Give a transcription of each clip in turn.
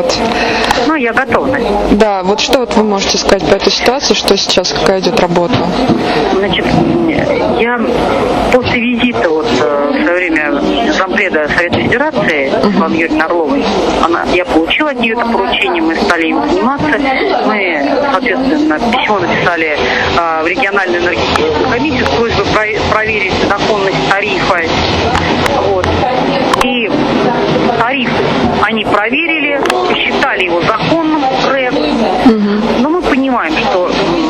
Вот. Ну, я готова. Да, вот что вот вы можете сказать по этой ситуации, что сейчас, какая идет работа? Значит, я после визита вот в свое время зампреда Совета Федерации Светланы Юрьевны Орловой, я получила от нее это поручение, мы стали им заниматься. Мы, соответственно, письмо написали в региональную энергетическую комиссию с просьбой проверить законность тарифа. Вот. И тариф они проверили, посчитали его законным, РЭП. Но мы понимаем, что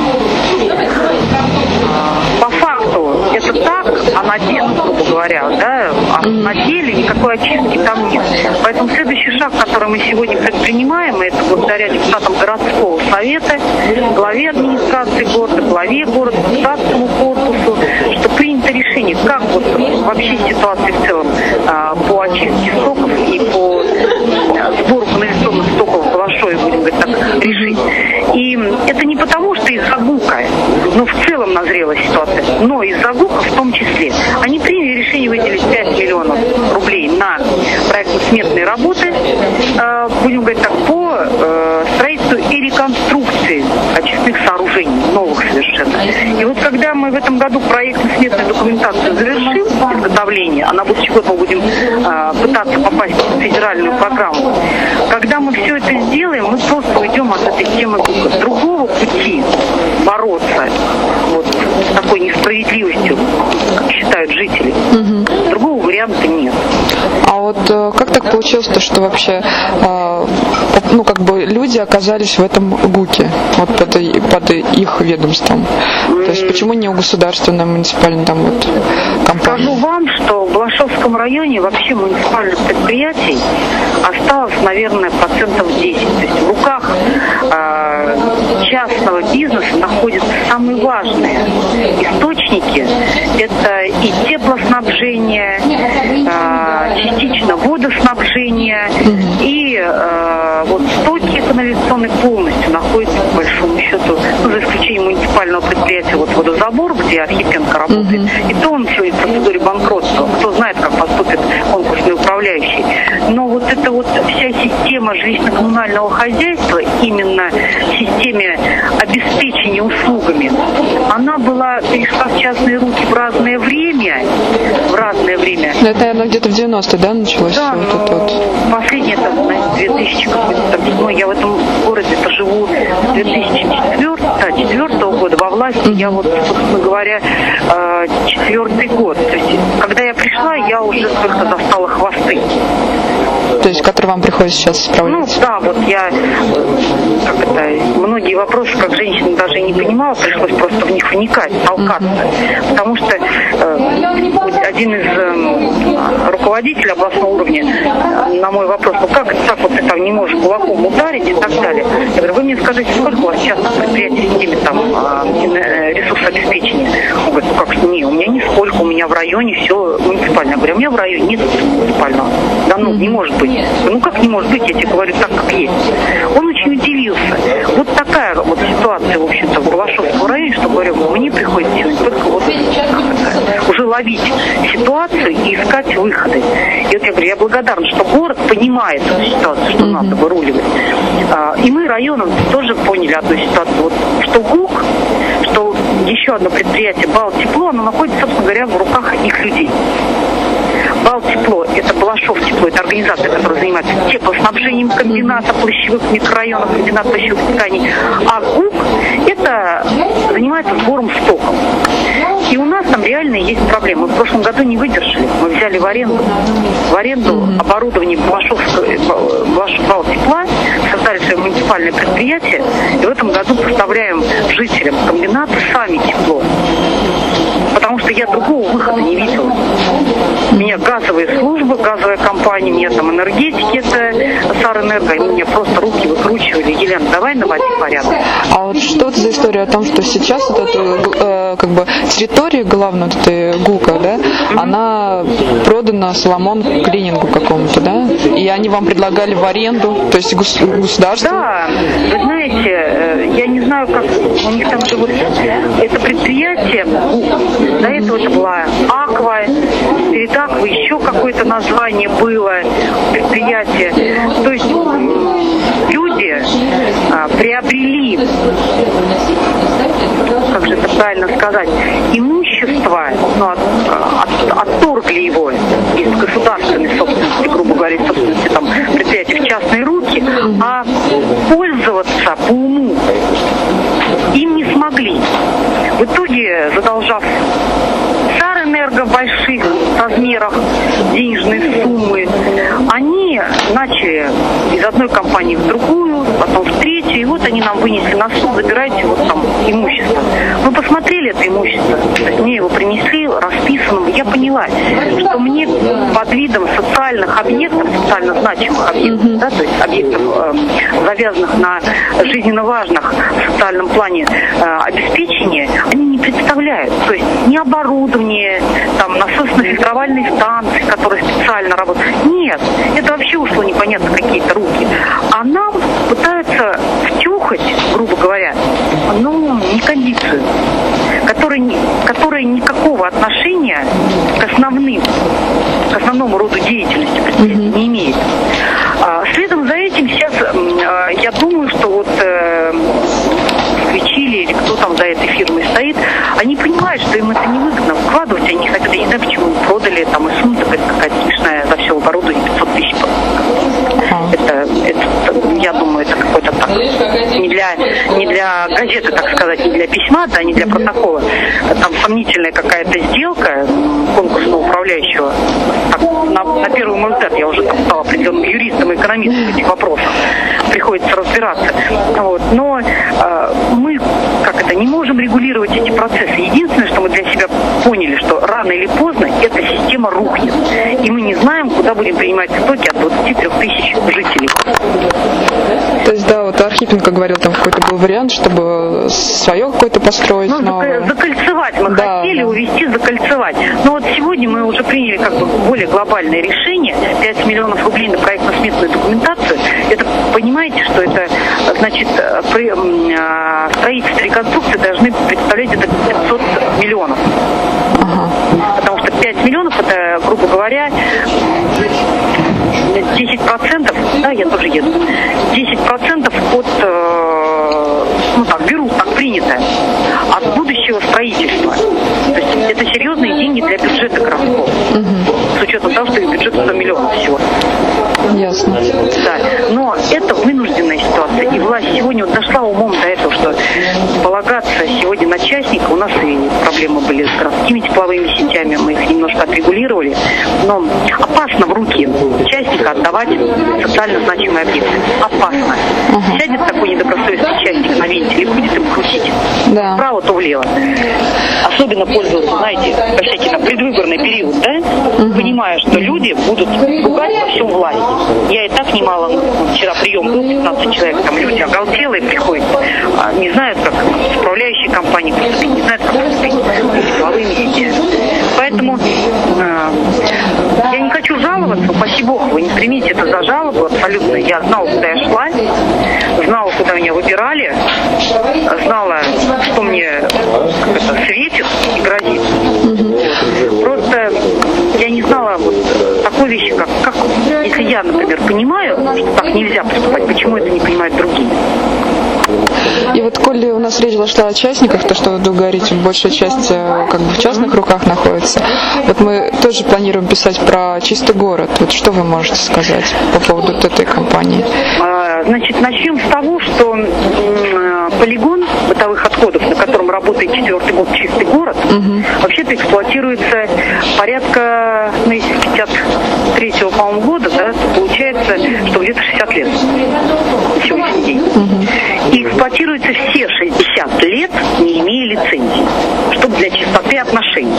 по факту это так, а на деле, грубо говоря, да, а на деле никакой очистки там нет. Поэтому следующий шаг, который мы сегодня предпринимаем, это благодаря депутатам городского совета, главе администрации города, главе города, депутатскому корпусу, что принято решение, как вот вообще ситуация в целом по очистке стоков и по сбору канализационных стоков в Балашове, будем говорить так, решить. И это не потому, что из-за ГУКа, но в целом назрела ситуация, но из-за ГУКа в том числе. Они приняли решение выделить 5 миллионов рублей на проектно-сметные работы, будем говорить так, по строительству и реконструкции очистных сооружений, новых совершенно. И вот когда мы в этом году проектно-сметную документацию завершим, изготовление, а на будущий год мы будем пытаться попасть в федеральную программу, когда мы все это сделаем, мы просто уйдем от этой темы ГУКа. Другого пути бороться вот с такой несправедливостью, как считают жители, другого варианта нет. А вот как так получилось, что вообще ну, как бы люди оказались в этом ГУКе, вот под их ведомством? То есть почему не у государственной муниципальной там вот компании? Скажу вам, что в Балашовском районе вообще муниципальных предприятий осталось, наверное, 10%. То есть в руках частного бизнеса находятся самые важные источники. Это и теплоснабжение, частично водоснабжение, и вот стоки канализационные полностью находятся, по большому счету, ну, за исключением муниципального предприятия вот «Водозабор», где Архипенко работает, и то он сегодня в процедуре банкротства. Кто знает, как поступит конкурсный управляющий. Но вот эта вот вся система жилищно-коммунального хозяйства, именно в системе обеспечения услугами, она перешла в частные руки в разное время. Это, наверное, где-то в 90-е, да, началось? Да, вот последнее, это, 2007, я в этом городе живу с 2004 года во власти, я вот, собственно говоря, 4-й год. То есть, когда я пришла, я уже как-то застала хвосты. То есть, которые вам приходится сейчас исправлять? Ну, да, вот я, многие вопросы, как женщина, даже не понимала, пришлось просто в них вникать, толкаться. Потому что один из руководителей областного уровня на мой вопрос, ну как это так, вот ты там не можешь кулаком ударить и так далее. Я говорю, вы мне скажите, сколько у вас частных предприятий с ними там ресурсообеспечения? Он говорит, ну как, не, у меня нисколько, у меня в районе все муниципальное. Я говорю, у меня в районе нет муниципального. Да ну, не может быть. Ну как не может быть, я тебе говорю так, как есть. Он очень удивился. Вот такая вот ситуация, в общем-то, в Балашовском районе, что, говорю, мне приходится только вот уже ловить ситуацию и искать выходы. И вот я говорю, я благодарна, что город понимает эту ситуацию, что надо выруливать. И мы районом тоже поняли одну ситуацию, вот, что ГУК, что еще одно предприятие «Балтепло», оно находится, собственно говоря, в руках их людей. Балтепло – это Балашов-тепло, это организация, которая занимается теплоснабжением комбината площевых микрорайонов, комбината площевых тканей. А ГУК – это занимается сбором стоков. И у нас там реально есть проблемы. Мы в прошлом году не выдержали. Мы взяли в аренду оборудование Балтепла, создали свое муниципальное предприятие, и в этом году поставляем жителям комбината сами тепло. Потому что я другого выхода не видела. У меня газовые службы, газовая компания, у меня там энергетики, это Сарэнерго, и мне просто руки выкручивали. Елена, давай наводи порядок. А вот что это за история о том, что сейчас вот эта как бы территория главная вот этой ГУКа, да, она продана Соломон клинингу какому-то, да? И они вам предлагали в аренду, то есть государство? Да, вы знаете, я не знаю, как у них там живут. Это предприятие, до этого это была Аква, перед Аквой еще какое-то название было предприятие. То есть приобрели, как же это правильно сказать, имущество, ну, отторгли его из государственной собственности, грубо говоря, собственности там, предприятий в частные руки, а пользоваться по уму им не смогли. В итоге, задолжав Сарэнерго в больших размерах денежные суммы, они начали из одной компании в другую, потом в третью, и вот они нам вынесли на суд, забирайте вот там имущество. Мы посмотрели это имущество, то есть мне его принесли расписанным, я поняла, что мне под видом социальных объектов, социально значимых объектов, да, то есть объектов, завязанных на жизненно важных в социальном плане обеспечения, они не представляют. То есть ни оборудование, там, насосно-фильтровальные станции, которые специально работают. Нет, это вообще ушло непонятно какие-то руки. А нам пытаются втюхать, грубо говоря, ну, не кондицию, которая никакого отношения к основному роду деятельности не имеет. Следом за этим сейчас, я думаю, что вот Свечили или кто там за этой фирмой стоит, они понимают, что им это невыгодно вкладывать, они хотят, я не знаю, почему продали, там и сумма какая-то смешная за все оборудование 500 тысяч. Это, я думаю, это какой-то так, не для газеты, так сказать, не для письма, да, не для протокола. Там сомнительная какая-то сделка конкурсного управляющего. Так, на первый мой взгляд, я уже там стала определенным юристом и экономистом в этих вопросах. Приходится разбираться. Вот. Но мы, не можем регулировать эти процессы. Единственное, что мы для себя поняли, что рано или поздно эта система рухнет. И мы не знаем, куда будем принимать итоги от 23 тысяч жителей. То есть, да, вот Архипенко говорил, там какой-то был вариант, чтобы свое какое-то построить. Ну, закольцевать. Мы хотели увести, закольцевать. Но вот сегодня мы уже приняли более глобальное решение. 5 миллионов рублей на проектно-сметную документацию. Это, понимаете, что это значит, строительство и реконструкция должны представлять где-то 500 миллионов. Потому что 5 миллионов, это, грубо говоря, 10%, да, я тоже еду, 10% от, берут, так принято, от будущего строительства. То есть это серьезные деньги для бюджета городского. С учетом того, что бюджет 100 миллионов всего. Ясно. Да, но это вынужденная ситуация. И власть сегодня дошла умом до этого, что полагаться сегодня на частника, у нас и проблемы были с городскими тепловыми сетями, мы их немножко отрегулировали, но опасно в руки частника отдавать социально значимые объекты. Опасно. Сядет такой недобросовестный частник на вентиль и будет им крутить. Да. Вправо, то влево. Особенно пользоваться, знаете, всякий на предвыборный период, да? Понимая, что люди будут ругать во всем власть. Я и так немало, вчера прием был, 15 человек, там люди оголтелые приходят, не знают, как с управляющей компанией поступить, не знают, как поступить с тепловыми сетями. Поэтому я не хочу жаловаться, упаси Бог, вы не примите это за жалобу абсолютно. Я знала, куда я шла, знала, куда меня выбирали, знала, что мне светит и грозит. Просто я не знала такой вещи, как если я, например, понимаю, что так нельзя поступать, почему это не понимают другие? И вот, коли у нас речь зашла о частниках, то, что вы говорите, большая часть в частных руках находится, вот мы тоже планируем писать про чистый город. Вот что вы можете сказать по поводу этой компании? Значит, начнем с того, что полигон бытовых отходов, на котором работает 4-й год чистый город, вообще-то эксплуатируется порядка, если с 53-го, по-моему, года, да, то получается, что где-то 60 лет на сегодняшний день. И эксплуатируется все 60 лет, не имея лицензии, чтобы для чистоты отношений.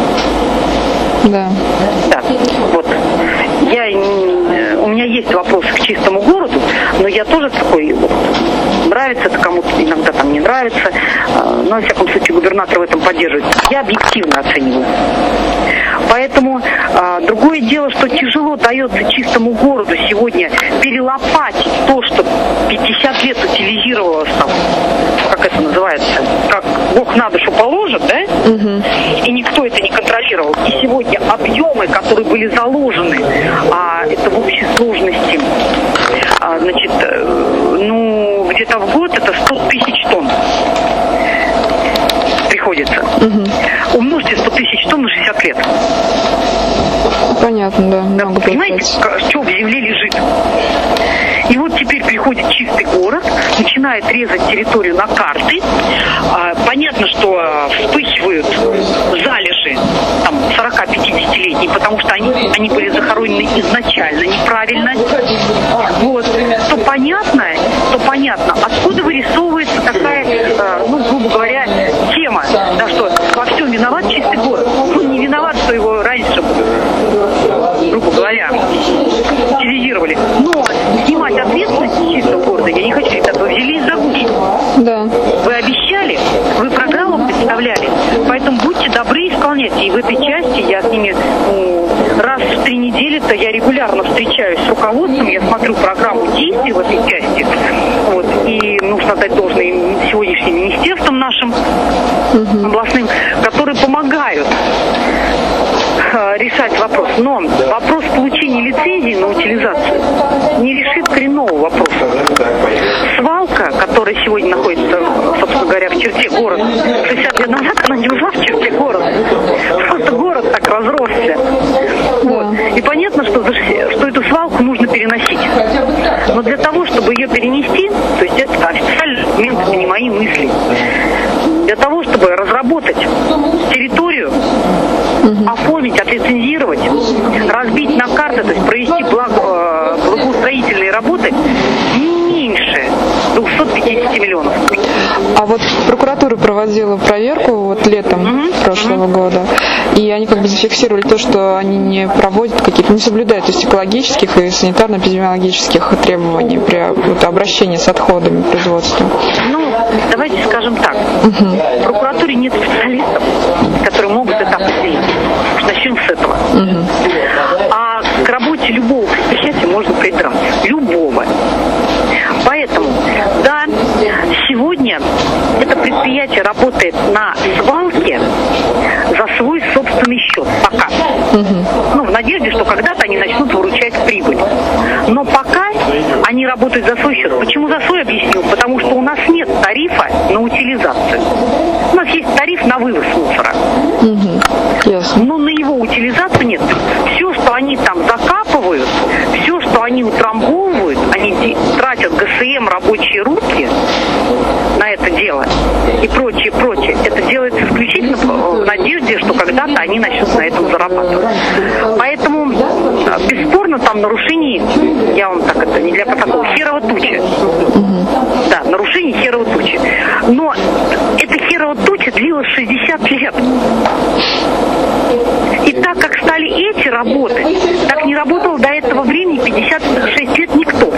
Да. Да, вот. У меня есть вопросы к чистому городу, но я тоже такой, нравится это кому-то, иногда там не нравится, но, во всяком случае, губернатор в этом поддерживает. Я объективно оцениваю. Поэтому другое дело, что тяжело дается чистому городу сегодня перелопатить то, что 50 лет утилизировалось там, как это называется, как Бог на душу положит, да? И никто это не контролировал. И сегодня объемы, которые были заложены, это в общей сложности, где-то в год это 100 тысяч тонн приходится. Умножьте 100 тысяч тонн на 60 лет. Понятно, да. Много понимаете, что в земле лежит? И вот теперь приходит чистый город, начинает резать территорию на карты. Понятно, что вспыхивают залежи там 40-50-летние, потому что они были захоронены изначально неправильно. Вот. То понятно, откуда вырисовывается такая, грубо говоря, тема, да, что во всем виноват чистый город. Он не виноват, что его раньше, грубо говоря, утилизировали. Но снимать ответственность чистого города я не хочу, ребята, вы взялись за гусь. Да. Вы обещали, вы программу представляли, поэтому будьте добры исполнять. И в этой части я с ними раз в 3 недели-то я регулярно встречаюсь с руководством, я смотрю программу действий в этой части. Вот, и нужно дать должное сегодняшним министерствам нашим областным, которые помогают решать вопрос. Но вопрос получения лицензии на утилизацию не решит коренного вопроса. Свалка, которая сегодня находится, собственно говоря, в черте города, 60 лет назад она не была в черте города. Просто город так разросся. Вот. И понятно, что эту свалку нужно переносить. Но для того, чтобы ее перенести, то есть это официальный документ, это не мои мысли. Для того, чтобы разработать территорию, оформить, отлицензировать, разбить на карты, то есть провести благоустроительные работы, не меньше 250 миллионов. А вот прокуратура проводила проверку вот летом прошлого года, и они как бы зафиксировали то, что они не проводят какие-то, не соблюдают, то есть экологических и санитарно-эпидемиологических требований при обращении с отходами производства. Давайте скажем так. В прокуратуре нет специалистов, которые могут это определить. Начнем с этого. А к работе любого предприятия можно придраться. Любого. Поэтому, да, сегодня это предприятие работает на свалке за свой собственный счет. Пока. В надежде, что когда-то они начнут выручать прибыль. Но пока они работают за свой счет. Почему за свой, объясню? Потому что у нас нет тарифа на утилизацию. У нас есть тариф на вывоз мусора. Но на его утилизацию нет. Все, что они там закапывают, все, что они утрамбовывают, они тратят ГСМ, рабочие руки на это дело и прочее. Это делается исключительно в надежде, что когда-то они начнут на этом зарабатывать. Поэтому, бесспорно, там нарушений, я вам так это не для протокола, херова туча. Да, нарушений херова туча. Но эта херова туча длилась 60 лет. И так как стали эти работы, так не работал до этого времени 56 лет никто.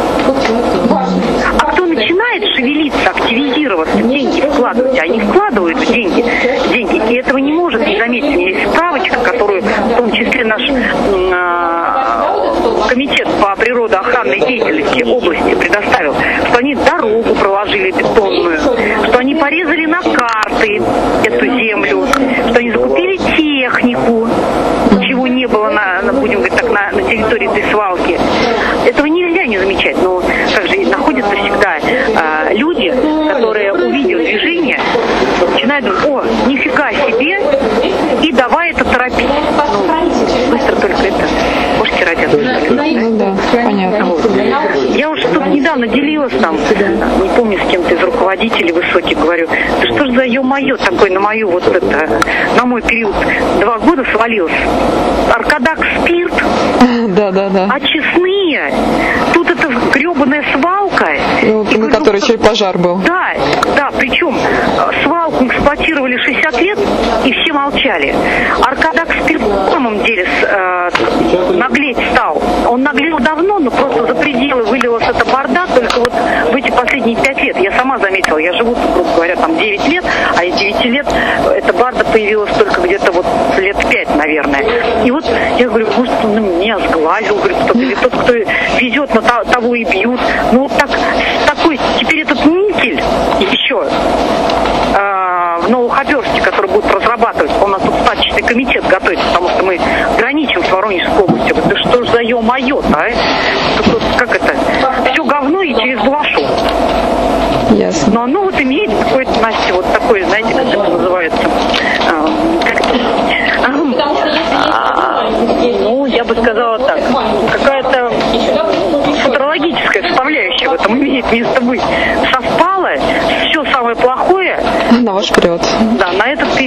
А кто начинает шевелиться, активизироваться, деньги вкладывать, а они вкладывают в деньги, и этого не может не заметить. У меня есть справочка, которую в том числе наш комитет по природоохранной деятельности области предоставил, что они дорогу проложили бетонную, что они порезали на карты эту землю, что они закупили технику, чего не было будем говорить так, на территории этой свалки. Этого нельзя не замечать, но как же находятся всегда люди, которые, увидев движение, начинают думать: о, нифига себе, и давай это торопить. Быстро только это кошки родят. Да, понятно. Я уж тут недавно делилась там, не помню, с кем-то из руководителей высоких, говорю: да что ж за ё-моё такое на мою вот это, на мой период 2 года свалилось. Аркадак спирт, да. А честные, тут это гребаная свалка. На которой еще и пожар был. Да, причем свалку эксплуатировали 60 лет, и все молчали. Аркадак спирт на самом деле наглеть стал. Он наглел давно, но просто за пределы вылилась эта борда только вот в эти последние 5 лет. Я сама заметила, я живу, грубо говоря, там 9 лет, а из 9 лет эта борда появилась только где-то вот лет 5, наверное. И вот я говорю: может, он меня сглазил, говорит, кто-то, или тот, кто везет, на того и бьют. Ну вот такой, теперь этот никель еще в Новохоперске, который будет разрабатывать, у нас тут статичный комитет готовится, потому что мы граничим с Воронежской областью. Да что ж за ё-моё-то, а? Как это? Все говно и через Балашов. Ясно. Но оно вот имеет какой-то, Настя, вот такой, знаете, как это называется, ну, я бы сказала так, какая-то футурологическая составляющая в этом имеет место быть. Совпало все самое плохое на ваш период. Да, на этот период.